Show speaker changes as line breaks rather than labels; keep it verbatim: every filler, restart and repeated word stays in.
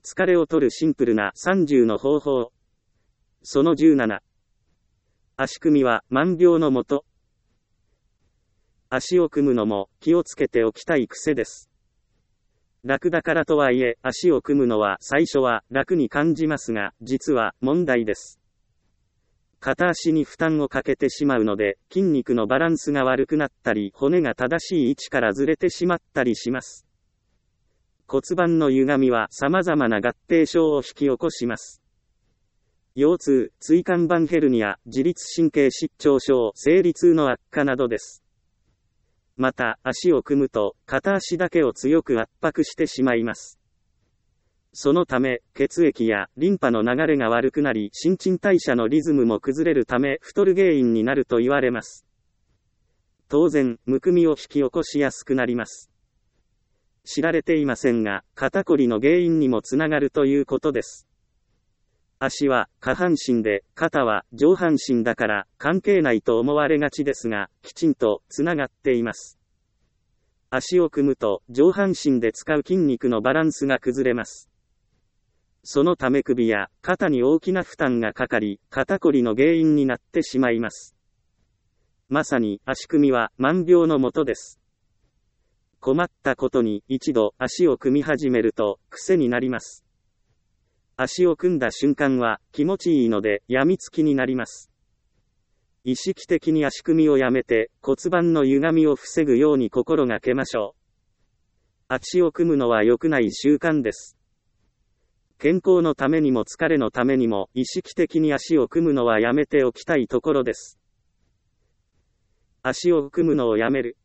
疲れを取るシンプルなさんじゅうの方法。そのじゅうなな。足組みは万病のもと。足を組むのも気をつけておきたい癖です。楽だからとはいえ、足を組むのは最初は楽に感じますが、実は問題です。片足に負担をかけてしまうので、筋肉のバランスが悪くなったり、骨が正しい位置からずれてしまったりします。骨盤の歪みは様々な合併症を引き起こします。腰痛、椎間板ヘルニア、自律神経失調症、生理痛の悪化などです。また、足を組むと、片足だけを強く圧迫してしまいます。そのため、血液やリンパの流れが悪くなり、新陳代謝のリズムも崩れるため、太る原因になると言われます。当然、むくみを引き起こしやすくなります。知られていませんが、肩こりの原因にもつながるということです。足は下半身で、肩は上半身だから関係ないと思われがちですが、きちんとつながっています。足を組むと上半身で使う筋肉のバランスが崩れます。そのため首や肩に大きな負担がかかり、肩こりの原因になってしまいます。まさに足組みは万病のもとです。困ったことに一度足を組み始めると癖になります。足を組んだ瞬間は気持ちいいので病みつきになります。意識的に足組みをやめて骨盤の歪みを防ぐように心がけましょう。足を組むのは良くない習慣です。健康のためにも疲れのためにも意識的に足を組むのはやめておきたいところです。足を組むのをやめる。